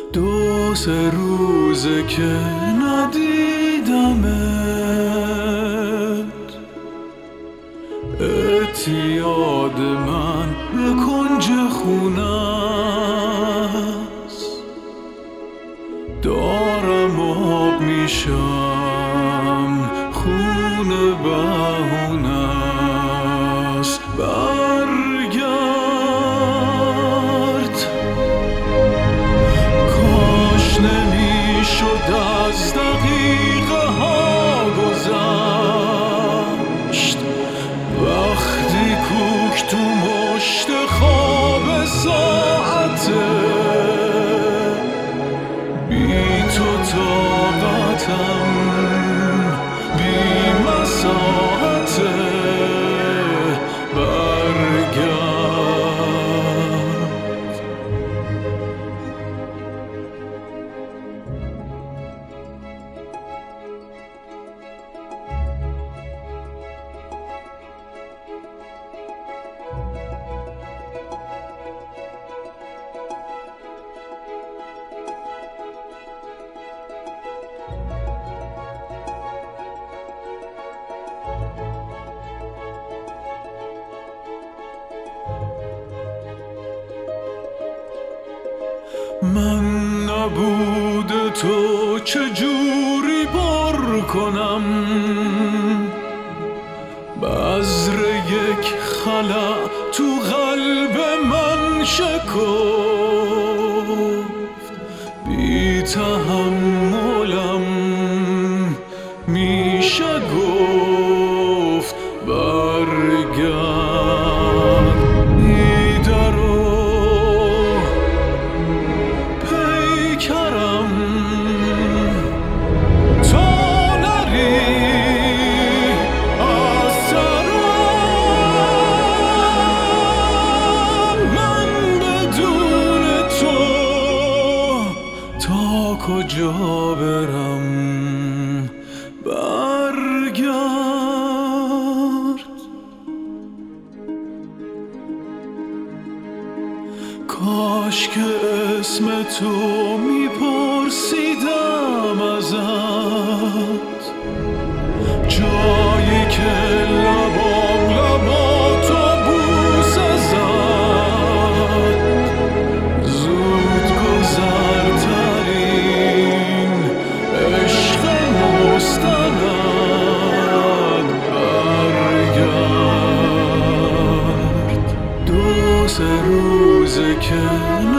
دو سه روزه که ندیدمت، اعتیاد من به کنج خونه است. دارم آب میشم، خونه بهونه است. برگرد، کاش نمیشد از دقیقه ها گذشت، وقتی کوک تو مشت خواب ساعته. بی تو طاقتم بی مساحته. من نبود تو چجوری پر کنم بذر یک خلأ تو قلب من شکفت. بی تحملم میشه گفت برگرد. کجا برم؟ برگرد. کاش که اسم تو میپرسیدم ازت، جایی که لبا تو بوسه زد. زود گذرترین عشق مستند. برگرد، دو سه روزه که